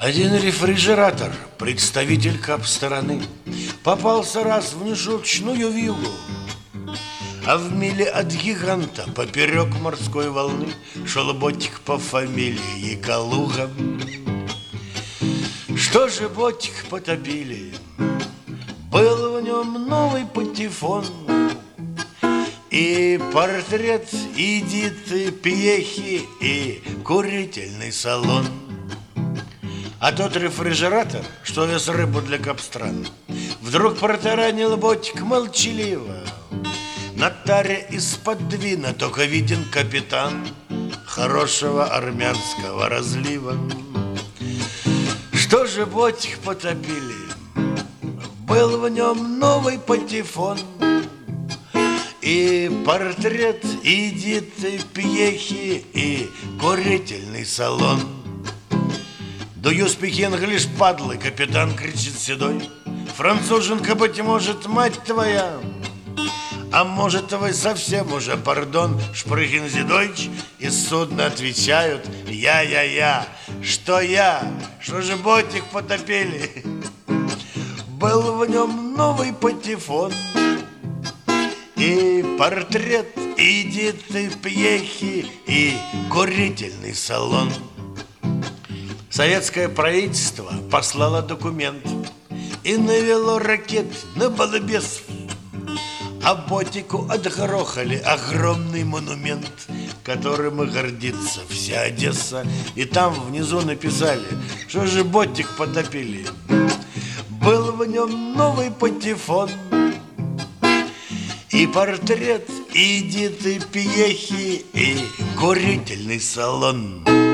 Один рефрижератор, представитель кап-страны, попался раз в нешуточную виллу. А в миле от гиганта поперек морской волны шел ботик по фамилии Калуга. Что же ботик потопили? Был в нем новый патефон и портрет Эдиты Пьехи и курительный салон. А тот рефрижератор, что вез рыбу для капстран, вдруг протаранил ботик молчаливо. На таре из-под вина только виден капитан хорошего армянского разлива. Что же ботик потопили? Был в нем новый патефон и портрет Эдиты Пьехи и курительный салон. Do you speak English, падлы? Капитан кричит седой. Француженка, быть может, мать твоя. А может, вы совсем уже, пардон, Шпрыхин Зидойч? Из судна отвечают: я. Что я? Что же ботик потопили? Был в нем новый патефон и портрет Эдиты Пьехи и курительный салон. Советское правительство послало документ и навело ракет на балбесов, а ботику отгрохали огромный монумент, которым и гордится вся Одесса. И там внизу написали, что же ботик потопили. Был в нем новый патефон и портрет Эдиты Пьехи и курительный салон.